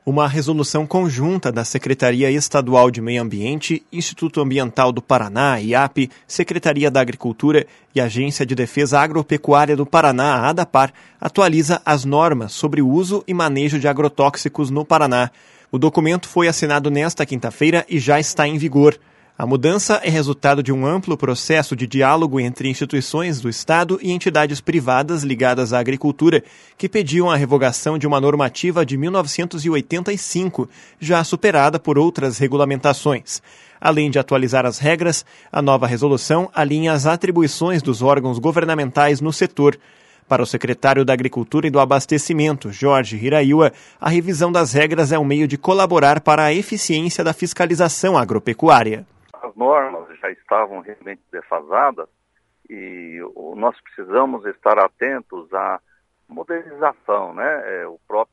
Uma resolução conjunta da Secretaria Estadual de Meio Ambiente, Instituto Ambiental do Paraná, IAP, Secretaria da Agricultura e Agência de Defesa Agropecuária do Paraná, a ADAPAR, atualiza as normas sobre o uso e manejo de agrotóxicos no Paraná. O documento foi assinado nesta quinta-feira e já está em vigor. A mudança é resultado de um amplo processo de diálogo entre instituições do Estado e entidades privadas ligadas à agricultura, que pediam a revogação de uma normativa de 1985, já superada por outras regulamentações. Além de atualizar as regras, a nova resolução alinha as atribuições dos órgãos governamentais no setor. Para o secretário da Agricultura e do Abastecimento, Jorge Hiraiwa, a revisão das regras é um meio de colaborar para a eficiência da fiscalização agropecuária. As normas já estavam realmente defasadas e nós precisamos estar atentos à modernização, né?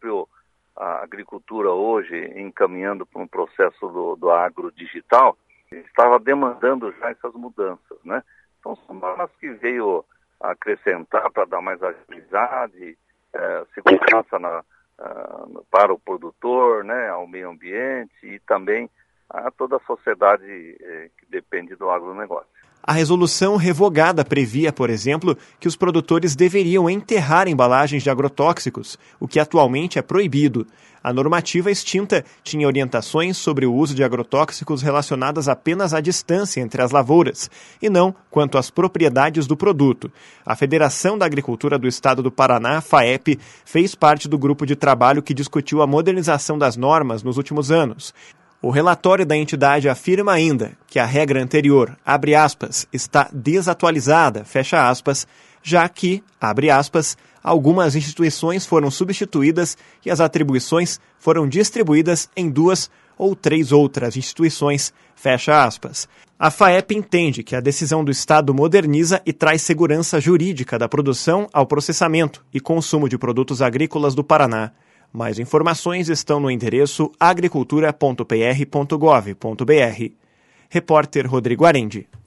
A agricultura hoje, encaminhando para um processo do agro digital, estava demandando já essas mudanças, né? Então são normas que veio acrescentar para dar mais agilidade, segurança para o produtor, né? Ao meio ambiente e também a toda a sociedade que depende do agronegócio. A resolução revogada previa, por exemplo, que os produtores deveriam enterrar embalagens de agrotóxicos, o que atualmente é proibido. A normativa extinta tinha orientações sobre o uso de agrotóxicos relacionadas apenas à distância entre as lavouras, e não quanto às propriedades do produto. A Federação da Agricultura do Estado do Paraná, FAEP, fez parte do grupo de trabalho que discutiu a modernização das normas nos últimos anos. O relatório da entidade afirma ainda que a regra anterior, abre aspas, está desatualizada, fecha aspas, já que, abre aspas, algumas instituições foram substituídas e as atribuições foram distribuídas em 2 ou 3 outras instituições, fecha aspas. A FAEP entende que a decisão do Estado moderniza e traz segurança jurídica da produção ao processamento e consumo de produtos agrícolas do Paraná. Mais informações estão no endereço agricultura.pr.gov.br. Repórter Rodrigo Arendi.